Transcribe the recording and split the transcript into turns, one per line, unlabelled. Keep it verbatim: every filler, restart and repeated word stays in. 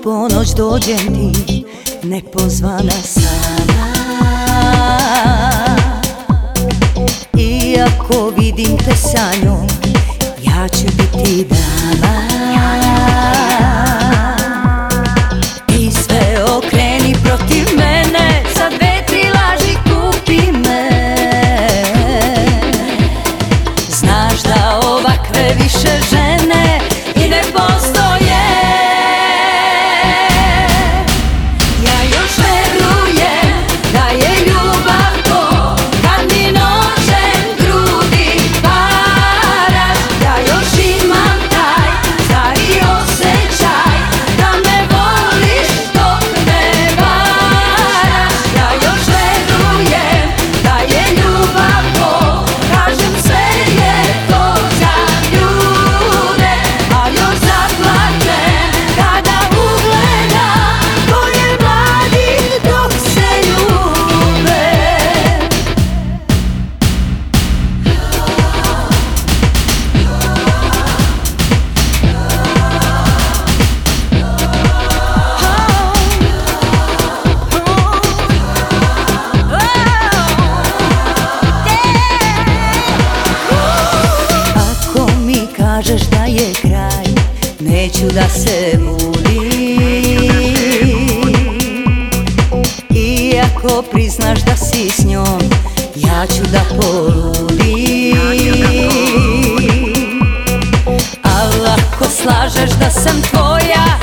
ponoć dođem ti, nepozvana sama. Iako vidim te sa njom, ja ću biti dama. I sve okreni protiv mene, sa dve, tri laži kupi me. Znaš da ovakve više žene i ne postoje. Ja još verujem da je ljubav to kad mi noćem grudi paraš. Ja još imam taj stari osjećaj da me voliš dok me varaš. Ja još verujem da je ljubav to, kažem sve je to za ljude, a još zaplačem kada ugledam dvoje mladih dok se ljube. Ako mi kažeš da je kraj, neću da se budim. Iako priznaš da si s njom, ja ću da poludim. Al ako slažeš da sam tvoja,